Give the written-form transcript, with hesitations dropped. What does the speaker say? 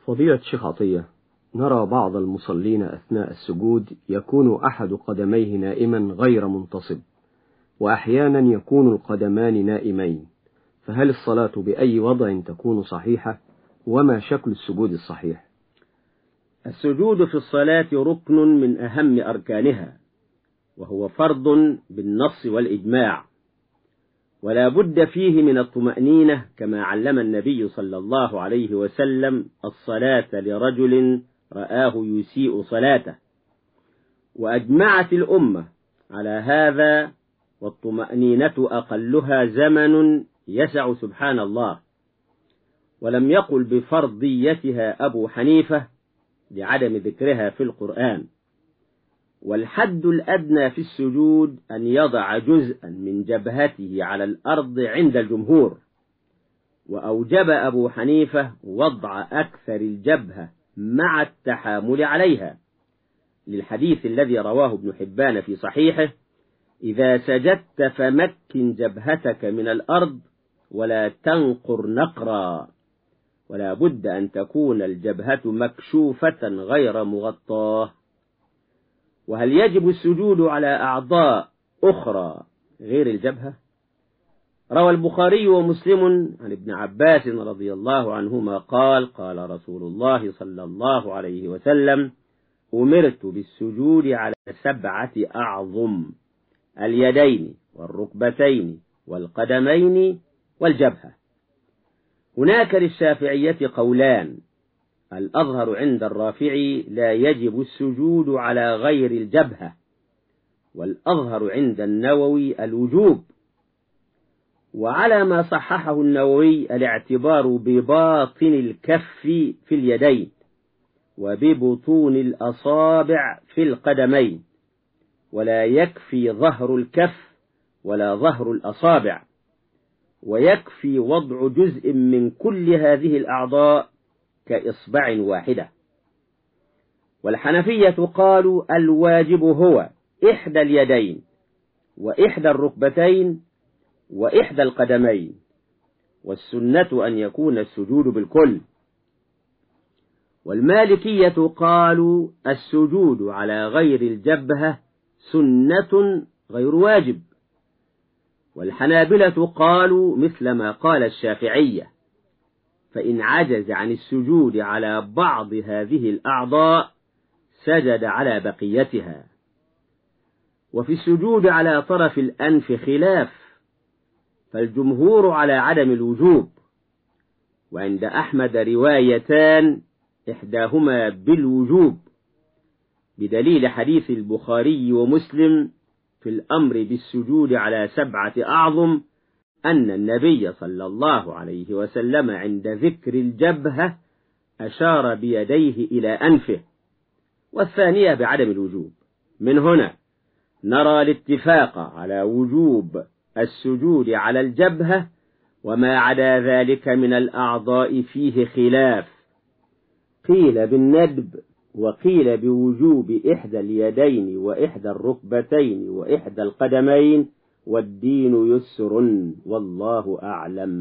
فضيلة الشيخ عطية، نرى بعض المصلين أثناء السجود يكون أحد قدميه نائما غير منتصب، وأحيانا يكون القدمان نائمين، فهل الصلاة بأي وضع تكون صحيحة؟ وما شكل السجود الصحيح؟ السجود في الصلاة ركن من أهم أركانها، وهو فرض بالنص والإجماع، ولا بد فيه من الطمأنينة، كما علم النبي صلى الله عليه وسلم الصلاة لرجل رآه يسيء صلاته، وأجمعت الأمة على هذا، والطمأنينة أقلها زمن يسع سبحان الله. ولم يقل بفرضيتها أبو حنيفة لعدم ذكرها في القرآن. والحد الأدنى في السجود أن يضع جزءا من جبهته على الأرض عند الجمهور، وأوجب أبو حنيفة وضع أكثر الجبهة مع التحامل عليها، للحديث الذي رواه ابن حبان في صحيحه: إذا سجدت فمكن جبهتك من الأرض ولا تنقر نقرا، ولا بد أن تكون الجبهة مكشوفة غير مغطاة. وهل يجب السجود على أعضاء أخرى غير الجبهة؟ روى البخاري ومسلم عن ابن عباس رضي الله عنهما قال: قال رسول الله صلى الله عليه وسلم: أمرت بالسجود على 7 أعظم: اليدين والركبتين والقدمين والجبهة. هناك للشافعية قولان: الأظهر عند الرافعي لا يجب السجود على غير الجبهة، والأظهر عند النووي الوجوب. وعلى ما صححه النووي الاعتبار بباطن الكف في اليدين، وببطون الأصابع في القدمين، ولا يكفي ظهر الكف ولا ظهر الأصابع، ويكفي وضع جزء من كل هذه الأعضاء كإصبع واحدة. والحنفية قالوا الواجب هو إحدى اليدين وإحدى الركبتين وإحدى القدمين، والسنة أن يكون السجود بالكل. والمالكية قالوا السجود على غير الجبهة سنة غير واجب. والحنابلة قالوا مثل ما قال الشافعية، فإن عجز عن السجود على بعض هذه الأعضاء سجد على بقيتها. وفي السجود على طرف الأنف خلاف، فالجمهور على عدم الوجوب، وعند أحمد روايتان إحداهما بالوجوب، بدليل حديث البخاري ومسلم في الأمر بالسجود على 7 أعظم أن النبي صلى الله عليه وسلم عند ذكر الجبهة أشار بيديه إلى أنفه، والثانية بعدم الوجوب. من هنا نرى الاتفاق على وجوب السجود على الجبهة، وما عدا ذلك من الأعضاء فيه خلاف، قيل بالندب وقيل بوجوب إحدى اليدين وإحدى الركبتين وإحدى القدمين، والدين يسر والله أعلم.